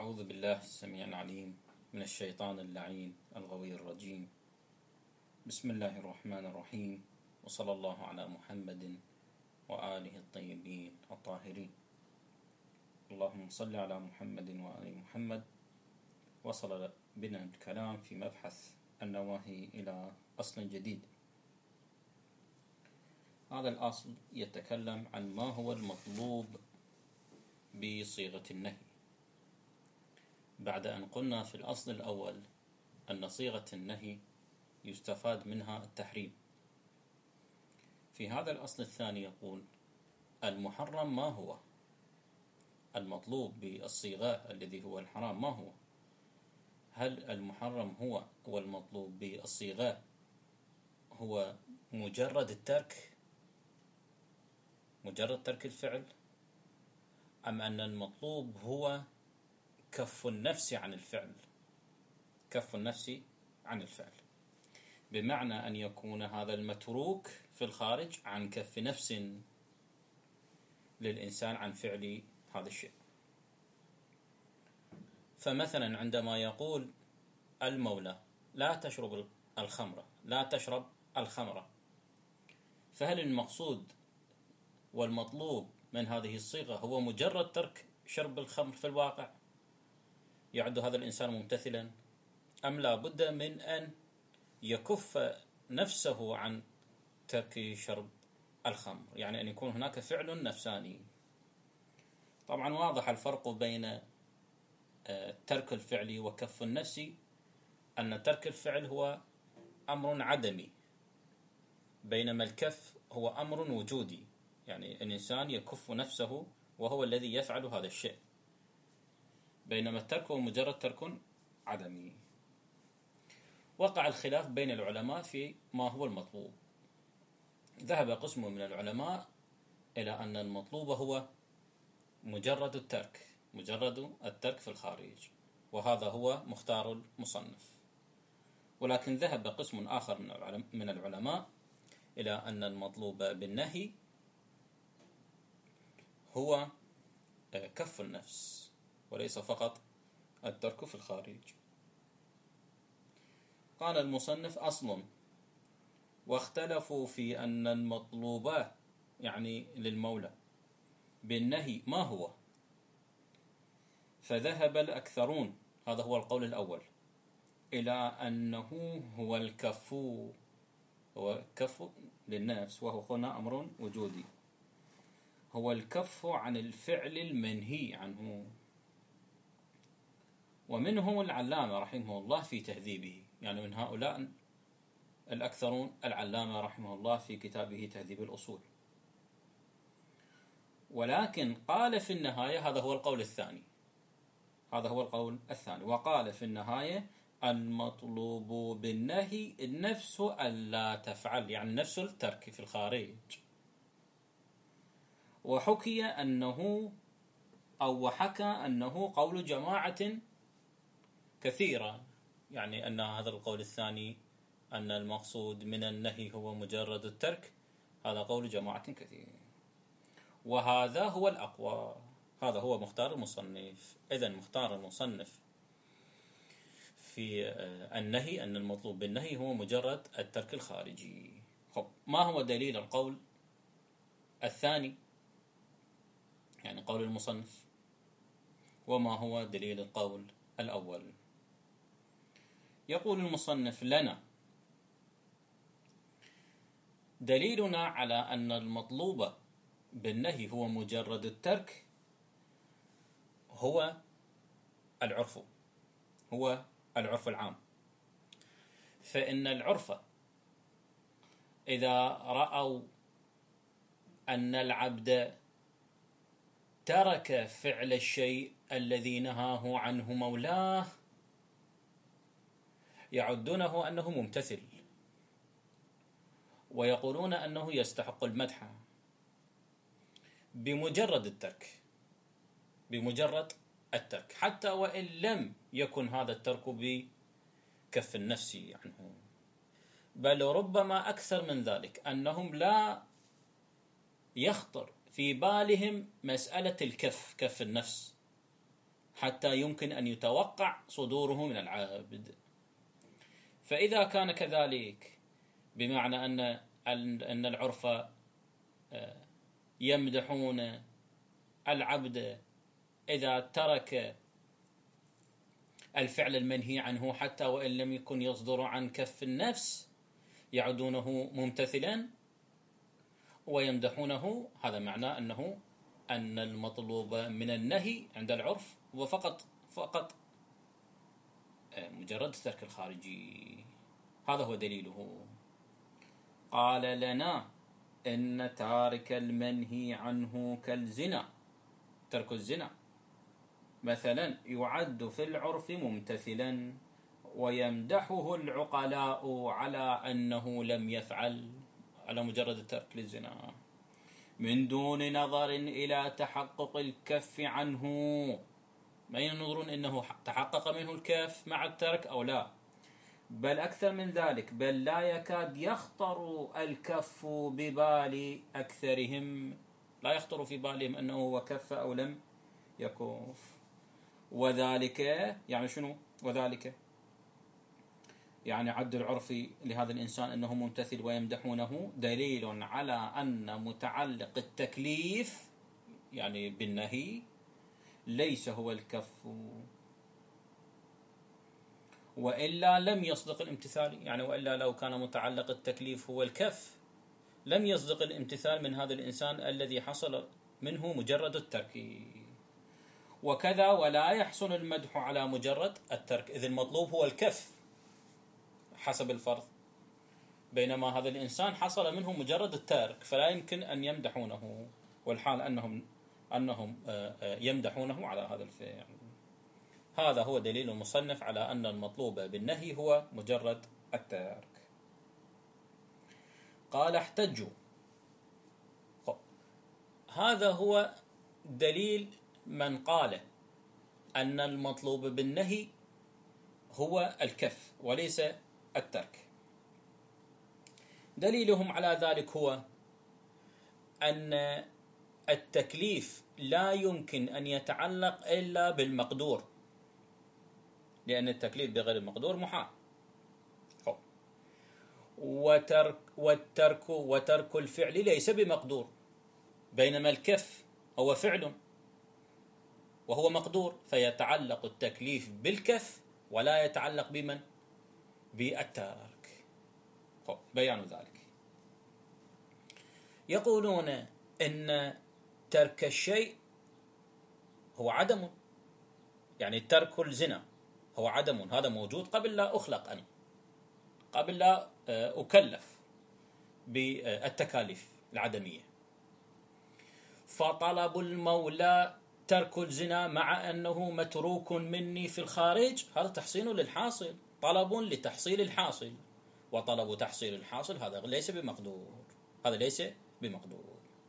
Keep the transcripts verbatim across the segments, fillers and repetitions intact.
أعوذ بالله السميع العليم من الشيطان اللعين الغوي الرجيم. بسم الله الرحمن الرحيم، وصلى الله على محمد وآله الطيبين الطاهرين. اللهم صل على محمد وآل محمد. وصل بنا الكلام في مبحث النواهي إلى أصل جديد. هذا الأصل يتكلم عن ما هو المطلوب بصيغة النهي، بعد أن قلنا في الأصل الأول أن صيغة النهي يستفاد منها التحريم. في هذا الأصل الثاني يقول المحرم ما هو؟ المطلوب بالصيغة الذي هو الحرام ما هو؟ هل المحرم هو والمطلوب بالصيغة هو مجرد الترك، مجرد ترك الفعل، أم أن المطلوب هو كف النفس عن الفعل؟ كف النفس عن الفعل بمعنى أن يكون هذا المتروك في الخارج عن كف نفس للإنسان عن فعل هذا الشيء. فمثلا عندما يقول المولى لا تشرب الخمر، لا تشرب الخمر، فهل المقصود والمطلوب من هذه الصيغة هو مجرد ترك شرب الخمر في الواقع؟ يعد هذا الإنسان ممتثلا، أم لا بد من أن يكف نفسه عن ترك شرب الخمر، يعني أن يكون هناك فعل نفساني؟ طبعا واضح الفرق بين ترك الفعل وكف النفس، أن ترك الفعل هو أمر عدمي، بينما الكف هو أمر وجودي، يعني الإنسان يكف نفسه وهو الذي يفعل هذا الشيء، بينما الترك هو مجرد ترك عدمي. وقع الخلاف بين العلماء في ما هو المطلوب. ذهب قسم من العلماء إلى أن المطلوب هو مجرد الترك، مجرد الترك في الخارج، وهذا هو مختار المصنف. ولكن ذهب قسم آخر من العلماء إلى أن المطلوب بالنهي هو كف النفس وليس فقط الترك في الخارج. قال المصنف أصل واختلفوا في أن المطلوب يعني للمولى بالنهي ما هو، فذهب الأكثرون، هذا هو القول الأول، إلى أنه هو الكف، هو كف للنفس، وهو هنا أمر وجودي، هو الكف عن الفعل المنهي عنه. ومنهم العلامة رحمه الله في تهذيبه، يعني من هؤلاء الأكثرون العلامة رحمه الله في كتابه تهذيب الأصول. ولكن قال في النهاية، هذا هو القول الثاني، هذا هو القول الثاني وقال في النهاية المطلوب بالنهي النفس ألا تفعل، يعني نفس الترك في الخارج. وحكي أنه أو وحكى أنه قول جماعة كثيرة، يعني أن هذا القول الثاني أن المقصود من النهي هو مجرد الترك، هذا قول جماعة كثير، وهذا هو الأقوى، هذا هو مختار المصنف. إذن مختار المصنف في النهي أن المطلوب بالنهي هو مجرد الترك الخارجي. خب، ما هو دليل القول الثاني، يعني قول المصنف، وما هو دليل القول الأول؟ يقول المصنف لنا دليلنا على أن المطلوب بالنهي هو مجرد الترك هو العرف، هو العرف العام. فإن العرف إذا رأوا أن العبد ترك فعل الشيء الذي نهاه عنه مولاه يعدونه أنه ممتثل، ويقولون أنه يستحق المدح بمجرد الترك، بمجرد الترك، حتى وإن لم يكن هذا الترك بكف النفس عنه، بل ربما أكثر من ذلك، أنهم لا يخطر في بالهم مسألة الكف، كف النفس، حتى يمكن أن يتوقع صدوره من العبد. فإذا كان كذلك، بمعنى أن أن العرف يمدحون العبد إذا ترك الفعل المنهي عنه حتى وإن لم يكن يصدر عن كف النفس، يعدونه ممتثلا ويمدحونه. هذا معناه أنه أن المطلوب من النهي عند العرف هو فقط فقط مجرد ترك الخارجي. هذا هو دليله. قال لنا إن تارك المنهي عنه كالزنا، ترك الزنا مثلا يعد في العرف ممتثلا، ويمدحه العقلاء على أنه لم يفعل، على مجرد ترك للزنا، من دون نظر إلى تحقق الكف عنه. ما ينظرون إنه تحقق منه الكف مع الترك أو لا، بل أكثر من ذلك، بل لا يكاد يخطر الكف ببال أكثرهم، لا يخطر في بالهم أنه هو كف أو لم يكف. وذلك يعني شنو؟ وذلك يعني عد العرفي لهذا الإنسان أنه ممتثل ويمدحونه دليل على أن متعلق التكليف يعني بالنهي ليس هو الكف، وإلا لم يصدق الامتثال. يعني وإلا لو كان متعلق التكليف هو الكف لم يصدق الامتثال من هذا الإنسان الذي حصل منه مجرد الترك. وكذا ولا يحسن المدح على مجرد الترك، إذ المطلوب هو الكف حسب الفرض، بينما هذا الإنسان حصل منه مجرد الترك فلا يمكن أن يمدحونه، والحال أنهم أنهم يمدحونه على هذا الفعل. هذا هو دليل المصنف على أن المطلوب بالنهي هو مجرد الترك. قال احتجوا. هذا هو دليل من قال أن المطلوب بالنهي هو الكف وليس الترك. دليلهم على ذلك هو أن التكليف لا يمكن أن يتعلق إلا بالمقدور، لأن التكليف بغير المقدور محال. وترك والترك وترك الفعل ليس بمقدور، بينما الكف هو فعل وهو مقدور، فيتعلق التكليف بالكف ولا يتعلق بمن؟ بالترك. بيان ذلك. يقولون إن ترك الشيء هو عدم، يعني ترك الزنا هو عدم، هذا موجود قبل لا أخلق أنا، قبل لا أكلف بالتكاليف العدمية. فطلب المولى ترك الزنا مع أنه متروك مني في الخارج، هذا تحصيل للحاصل، طلب لتحصيل الحاصل، وطلب تحصيل الحاصل هذا ليس بمقدور، هذا ليس بمقدور.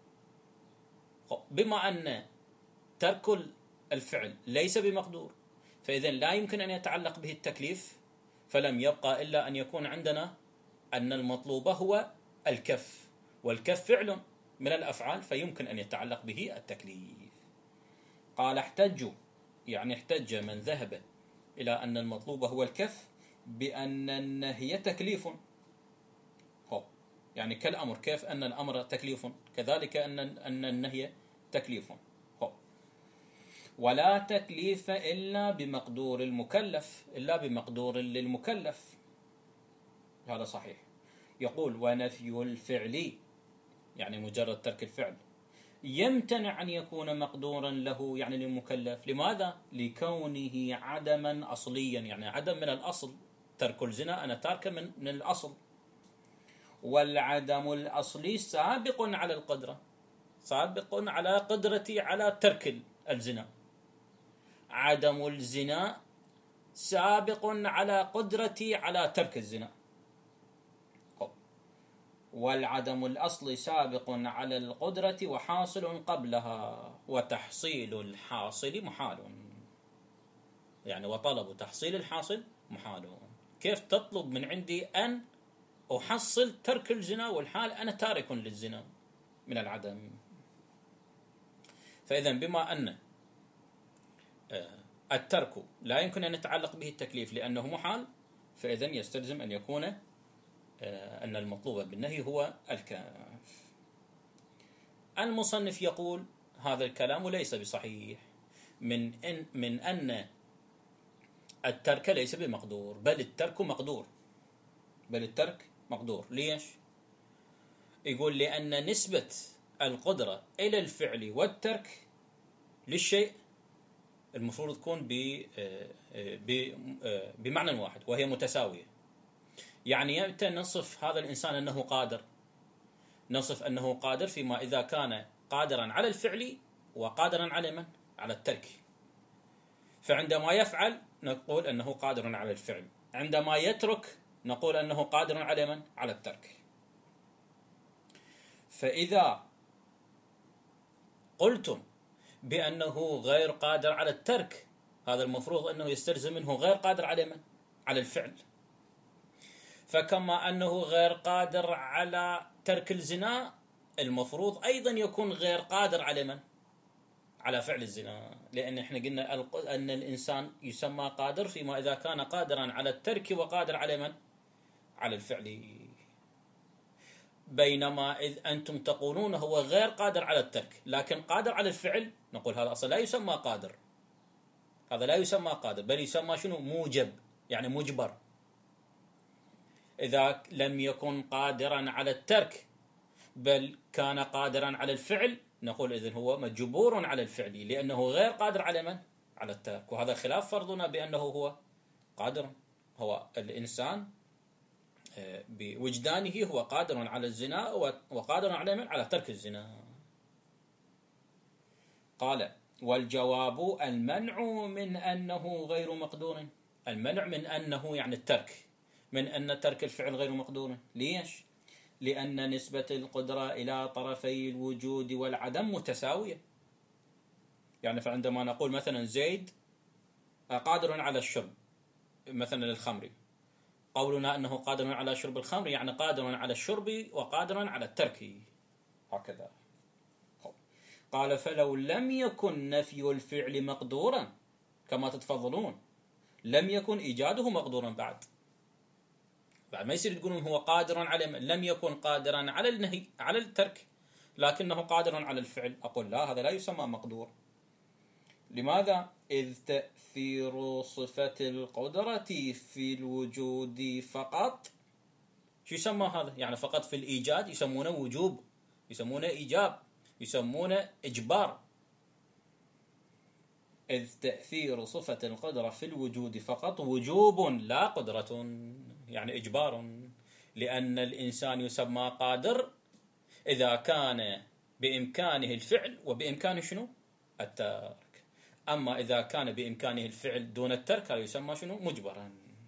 بما أن ترك الفعل ليس بمقدور، فإذا لا يمكن أن يتعلق به التكليف، فلم يبقى إلا أن يكون عندنا أن المطلوب هو الكف، والكف فعل من الأفعال فيمكن أن يتعلق به التكليف. قال احتجوا، يعني احتج من ذهب إلى أن المطلوب هو الكف بأن النهي تكليف، يعني كالأمر، كيف أن الأمر تكليف كذلك أن أن النهي تكليف. ولا تكليف إلا بمقدور المكلف، إلا بمقدور للمكلف، هذا صحيح. يقول ونفي الفعل يعني مجرد ترك الفعل يمتنع أن يكون مقدورا له يعني للمكلف. لماذا؟ لكونه عدما أصليا، يعني عدم من الأصل. ترك الزنا أنا تارك من, من الأصل، والعدم الأصلي سابق على القدرة، سابق على قدرتي على ترك الزنا. عدم الزنا سابق على قدرتي على ترك الزنا، والعدم الأصلي سابق على القدرة وحاصل قبلها، وتحصيل الحاصل محال، يعني وطلب تحصيل الحاصل محال. كيف تطلب من عندي أن أحصل ترك الزنا والحال أنا تارك للزنا من العدم؟ فإذا بما أن الترك لا يمكن أن يتعلق به التكليف لأنه محال، فإذن يستلزم أن يكون أن المطلوب بالنهي هو الكاف. المصنف يقول هذا الكلام ليس بصحيح، من إن من أن الترك ليس بمقدور، بل الترك مقدور، بل الترك مقدور. ليش؟ يقول لأن نسبة القدرة إلى الفعل والترك للشيء المفروض تكون بمعنى واحد وهي متساوية. يعني يمتى نصف هذا الإنسان أنه قادر؟ نصف أنه قادر فيما إذا كان قادرا على الفعل وقادرا على من؟ على الترك. فعندما يفعل نقول أنه قادر على الفعل، عندما يترك نقول أنه قادر على من؟ على الترك. فإذا قلتم بأنه غير قادر على الترك، هذا المفروض أنه يستلزم منه غير قادر على من؟ على الفعل. فكما أنه غير قادر على ترك الزنا، المفروض أيضا يكون غير قادر على من؟ على فعل الزنا، لأن احنا قلنا أن الإنسان يسمى قادر فيما إذا كان قادرا على الترك وقادر على من؟ على الفعل. بينما إذ أنتم تقولون هو غير قادر على الترك لكن قادر على الفعل، نقول هذا أصلا لا يسمى قادر، هذا لا يسمى قادر، بل يسمى شنو؟ موجب، يعني مجبر. إذا لم يكن قادرا على الترك بل كان قادرا على الفعل، نقول إذن هو مجبور على الفعل لأنه غير قادر على من؟ على الترك. وهذا خلاف فرضنا بأنه هو قادر. هو الإنسان بوجدانه هو قادر على الزنا وقادر على من؟ على ترك الزنا. قال: والجواب المنع من أنه غير مقدور. المنع من أنه يعني الترك، من أن ترك الفعل غير مقدور. ليش؟ لأن نسبة القدرة إلى طرفي الوجود والعدم متساوية. يعني فعندما نقول مثلا زيد قادر على الشرب مثلا للخمر، قولنا أنه قادر على شرب الخمر يعني قادر على الشرب وقادر على الترك، هكذا. قال: فلو لم يكن نفي الفعل مقدورا كما تتفضلون لم يكن إيجاده مقدورا بعد. بعد ما يصير تقولون هو قادر على، لم يكن قادرا على النهي على الترك لكنه قادر على الفعل، أقول لا، هذا لا يسمى مقدور. لماذا؟ إذ تأثير صفة القدرة في الوجود فقط. شو يسمى هذا؟ يعني فقط في الإيجاد يسمونه وجوب، يسمونه إيجاب، يسمونه إجبار. إذ تأثير صفة القدرة في الوجود فقط وجوب لا قدرة، يعني إجبار، لأن الإنسان يسمى قادر إذا كان بإمكانه الفعل وبإمكانه شنو؟ الترك. أما إذا كان بإمكانه الفعل دون الترك هذا يسمى شنو؟ مجبرا.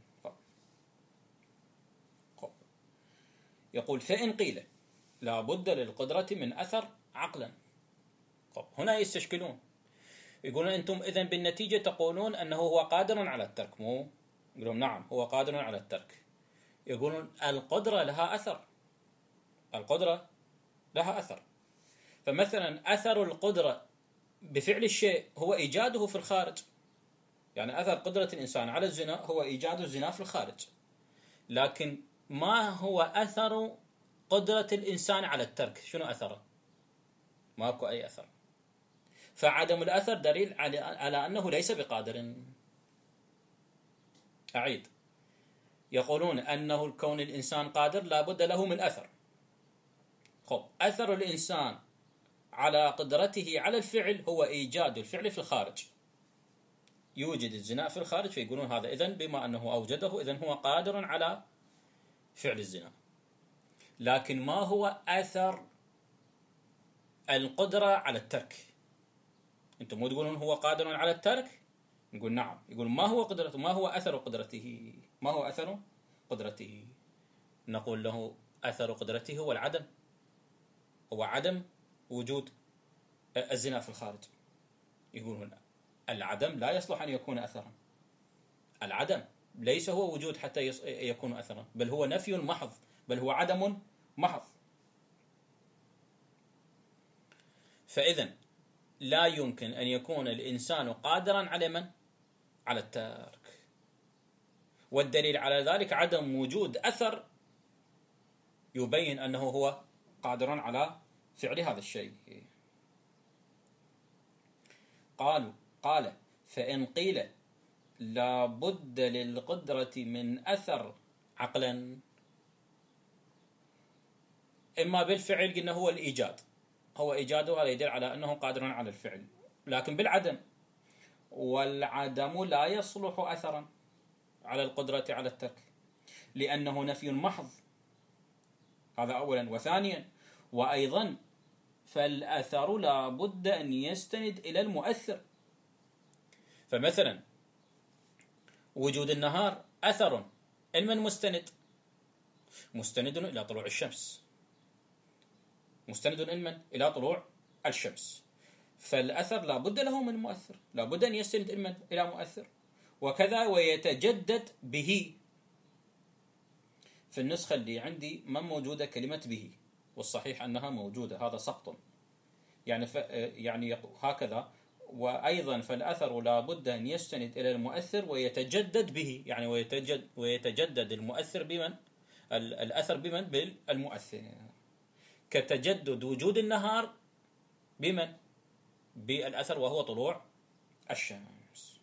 يقول: فإن قيل لا بد للقدرة من أثر عقلا. هنا يستشكلون، يقولون أنتم إذن بالنتيجة تقولون أنه هو قادر على الترك، مو؟ يقولون نعم هو قادر على الترك. يقولون القدرة لها أثر، القدرة لها أثر. فمثلا أثر القدرة بفعل الشيء هو إيجاده في الخارج، يعني أثر قدرة الإنسان على الزنا هو إيجاد الزنا في الخارج. لكن ما هو أثر قدرة الإنسان على الترك؟ شنو أثره؟ ماكو أي أثر. فعدم الأثر دليل على أنه ليس بقادر. أعيد، يقولون أنه الكون الإنسان قادر لا بد له من أثر. خب، أثر الإنسان على قدرته على الفعل هو إيجاد الفعل في الخارج، يوجد الزنا في الخارج، فيقولون هذا إذن بما أنه أوجده إذن هو قادر على فعل الزنا. لكن ما هو أثر القدرة على الترك؟ أنتم مو تقولون هو قادر على الترك؟ نقول نعم. يقول ما هو قدرته؟ ما هو أثر قدرته؟ ما هو أثر قدرته؟ نقول له أثر قدرته هو العدم، هو عدم وجود الزنا في الخارج. يقول هنا العدم لا يصلح أن يكون أثرا، العدم ليس هو وجود حتى يكون أثرا، بل هو نفي محض، بل هو عدم محض. فإذن لا يمكن أن يكون الإنسان قادرا على من؟ على الترك. والدليل على ذلك عدم وجود أثر يبين أنه هو قادر على فعل هذا الشيء. قالوا قال فإن قيل لا بد للقدرة من أثر عقلا، إما بالفعل قلنا هو الإيجاد، هو إيجاده هذا يدل على أنه قادر على الفعل، لكن بالعدم، والعدم لا يصلح أثرا على القدرة على الترك لأنه نفي محض، هذا أولا. وثانيا وأيضا فالأثر لا بد أن يستند إلى المؤثر. فمثلا وجود النهار أثر، المن مستند؟ مستند إلى طلوع الشمس، مستند المن إلى طلوع الشمس، فالأثر لا بد له من مؤثر، لا بد أن يستند المن إلى مؤثر. وكذا ويتجدد به. في النسخة اللي عندي ما موجودة كلمة به، والصحيح أنها موجودة، هذا سقط. يعني ف... يعني هكذا. وأيضا فالأثر لا بد أن يستند إلى المؤثر ويتجدد به، يعني ويتجد ويتجدد المؤثر بمن؟ الأثر بمن؟ بالمؤثر. كتجدد وجود النهار بمن؟ بالأثر وهو طلوع الشمس.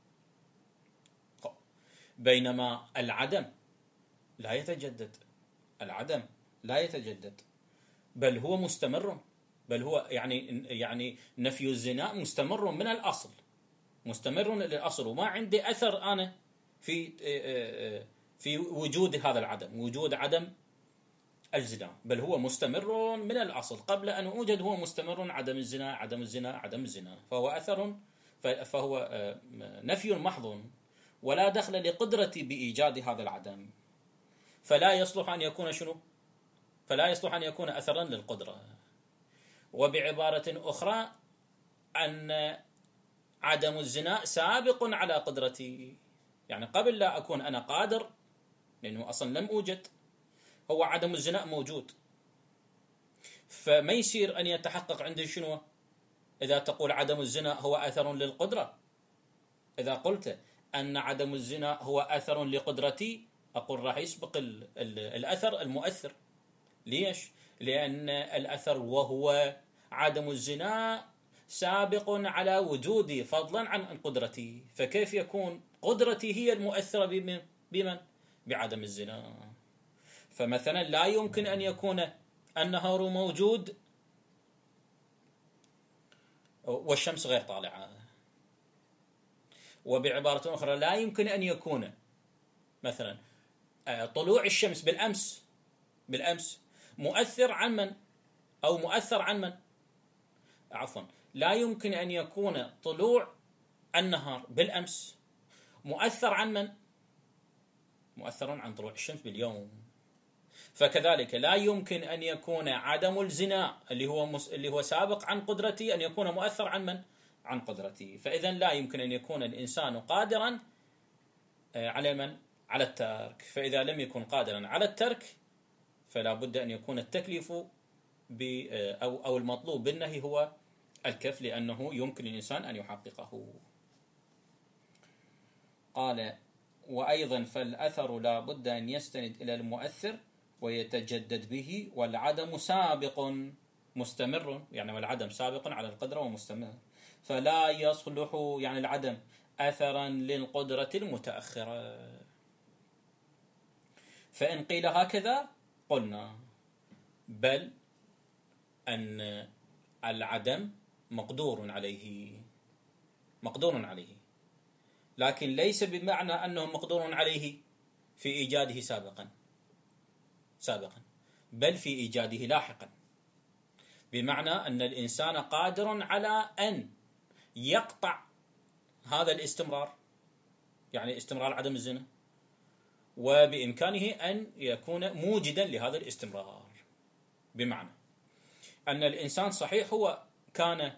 بينما العدم لا يتجدد، العدم لا يتجدد بل هو مستمر، بل هو يعني يعني نفي الزنا مستمر من الأصل، مستمر للأصل، وما عندي أثر أنا في في وجود هذا العدم، وجود عدم الزنا، بل هو مستمر من الأصل قبل أن أوجد، هو مستمر، عدم الزنا عدم الزنا عدم الزنا، فهو أثر، فهو نفي محض، ولا دخل لقدرتي بإيجاد هذا العدم، فلا يصلح أن يكون شنو؟ فلا يصلح أن يكون أثرا للقدرة. وبعبارة أخرى أن عدم الزنا سابق على قدرتي، يعني قبل لا أكون أنا قادر، لأنه أصلا لم أوجد، هو عدم الزنا موجود، فما يصير أن يتحقق عندي شنو؟ إذا تقول عدم الزنا هو أثر للقدرة، إذا قلت أن عدم الزنا هو أثر لقدرتي، أقول راح يسبق ال ال الأثر المؤثر. ليش؟ لأن الأثر وهو عدم الزنا سابق على وجودي فضلا عن قدرتي، فكيف يكون قدرتي هي المؤثرة بمن؟ بمن؟ بعدم الزنا. فمثلا لا يمكن أن يكون النهار موجود والشمس غير طالعة. وبعبارة أخرى لا يمكن أن يكون مثلا طلوع الشمس بالأمس بالأمس مؤثر عن من؟ أو مؤثر عن من؟ عفوا لا يمكن أن يكون طلوع النهار بالأمس مؤثر عن من؟ مؤثر عن طلوع الشمس باليوم. فكذلك لا يمكن أن يكون عدم الزنا اللي هو مس... اللي هو سابق عن قدرتي أن يكون مؤثر عن من؟ عن قدرتي. فإذا لا يمكن أن يكون الإنسان قادرا على من؟ على الترك. فإذا لم يكن قادرا على الترك فلا بد أن يكون التكليف ب أو أو المطلوب بالنهي هو الكف، لأنه يمكن للإنسان أن يحققه. قال وأيضا فالأثر لا بد أن يستند إلى المؤثر ويتجدد به، والعدم سابق مستمر، يعني والعدم سابق على القدرة ومستمر، فلا يصلح يعني العدم أثرا للقدرة المتأخرة. فإن قيل هكذا قلنا بل أن العدم مقدور عليه، مقدور عليه، لكن ليس بمعنى أنه مقدور عليه في إيجاده سابقا سابقا بل في إيجاده لاحقا، بمعنى أن الإنسان قادر على أن يقطع هذا الاستمرار، يعني استمرار عدم الزنا، وبإمكانه أن يكون موجدا لهذا الاستمرار. بمعنى أن الإنسان صحيح هو كان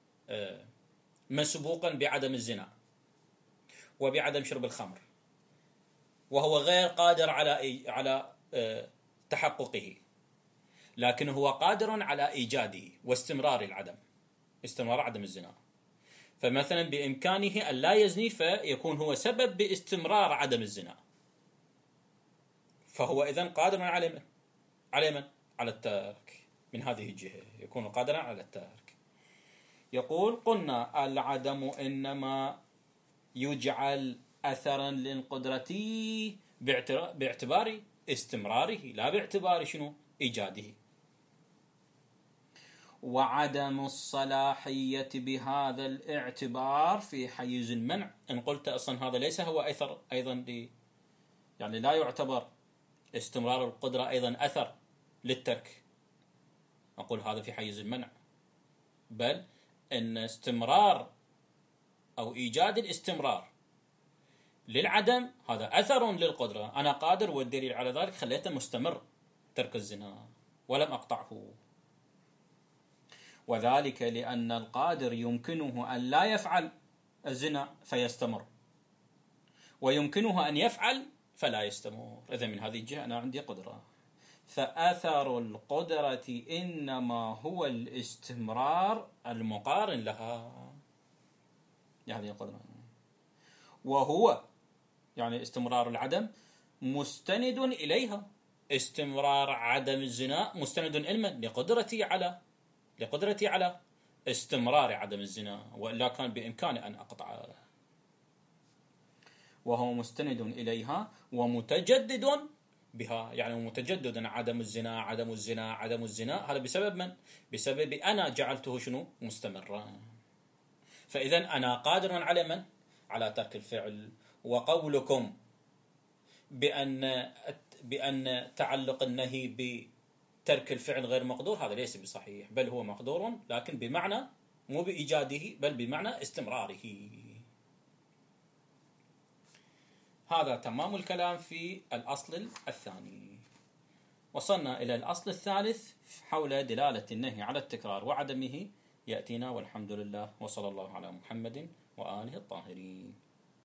مسبوقا بعدم الزنا وبعدم شرب الخمر، وهو غير قادر على على تحققه، لكن هو قادر على إيجاده واستمرار العدم، استمرار عدم الزنا. فمثلا بإمكانه أن لا يزني فيكون هو سبب باستمرار عدم الزنا، فهو إذن قادر على من؟ على من؟ على الترك. من هذه الجهة يكون قادرا على الترك. يقول قلنا العدم إنما يجعل أثرا للقدرة باعتبار استمراره لا باعتبار شنو؟ إيجاده. وعدم الصلاحية بهذا الاعتبار في حيز المنع، إن قلت أصلا هذا ليس هو أثر أيضا لي، يعني لا يعتبر استمرار القدرة أيضا أثر للترك، أقول هذا في حيز المنع، بل أن استمرار أو إيجاد الاستمرار للعدم هذا أثر للقدرة، أنا قادر والدليل على ذلك خليته مستمر ترك الزنا ولم أقطعه. وذلك لأن القادر يمكنه أن لا يفعل الزنا فيستمر، ويمكنه أن يفعل فلا يستمر. إذا من هذه الجهة أنا عندي قدرة، فأثر القدرة إنما هو الاستمرار المقارن لها، يعني القدرة، وهو يعني استمرار العدم مستند إليها. استمرار عدم الزنا مستند علما لقدرتي على لقدرتي على استمرار عدم الزنا، وإلا كان بإمكاني أن أقطع، وهو مستند إليها ومتجدد بها، يعني متجدد عدم الزنا عدم الزنا عدم الزنا، هذا بسبب من؟ بسبب أنا جعلته شنو؟ مستمرا. فإذا أنا قادر على من؟ على ترك الفعل. وقولكم بأن بأن تعلق النهي بترك الفعل غير مقدور هذا ليس بصحيح، بل هو مقدور، لكن بمعنى مو بإيجاده بل بمعنى استمراره. هذا تمام الكلام في الأصل الثاني. وصلنا إلى الأصل الثالث حول دلالة النهي على التكرار وعدمه، يأتينا والحمد لله، وصلى الله على محمد وآله الطاهرين.